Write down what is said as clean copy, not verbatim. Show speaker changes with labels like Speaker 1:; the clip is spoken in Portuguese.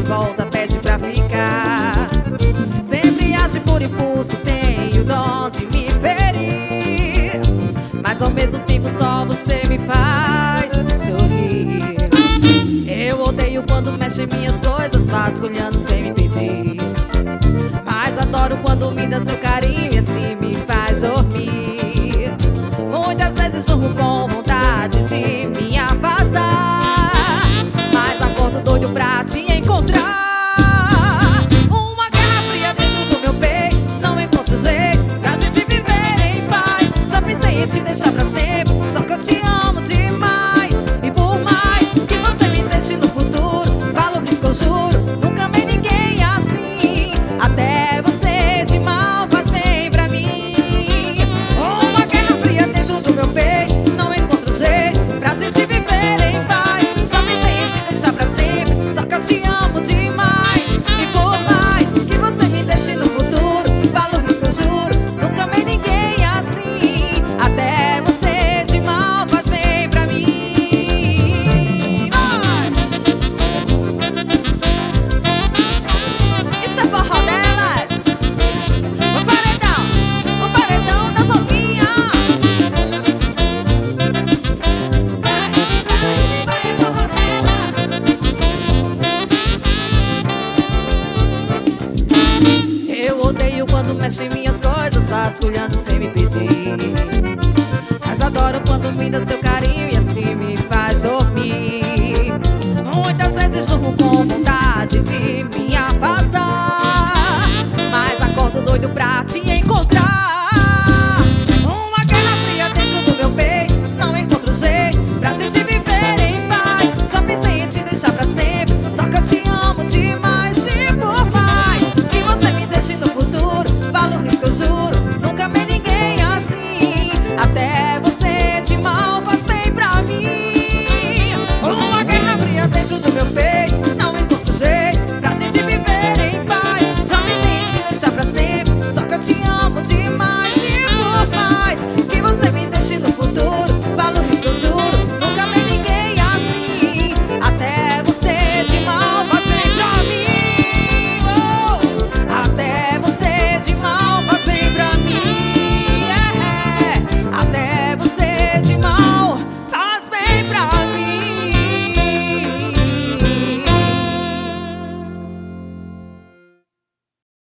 Speaker 1: volta, pede pra ficar. Sempre age por impulso, tem o dom de me ferir, mas ao mesmo tempo só você me faz sorrir. Eu odeio quando mexe em minhas coisas, vasculhando sem me pedir, mas adoro quando me dá seu carinho e assim me faz dormir. Muitas vezes durmo com vontade de me afastar, mas acordo doido pra te encontrar. Uma guerra fria dentro do meu peito, não encontro jeito pra gente viver em paz. Já pensei em te deixar pra sempre, só que eu te amo demais. E por mais que você me deixe no futuro, falo risco, eu juro, nunca amei ninguém assim. Até você de mal faz bem pra mim. Uma guerra fria dentro do meu peito, não encontro jeito pra gente viver em paz. Já pensei em te deixar pra sempre, só que eu te amo demais. E por mais que você me deixe no futuro, falo risco, eu juro, nunca amei ninguém assim. Até você de mal faz bem pra mim. Vai! Isso é forró delas. O paredão das ovinhas. Eu odeio quando mexe em minhas coisas, vasculhando sem me pedir, mas adoro quando me dá seu carinho e assim me faz dormir. Muitas vezes durmo com vontade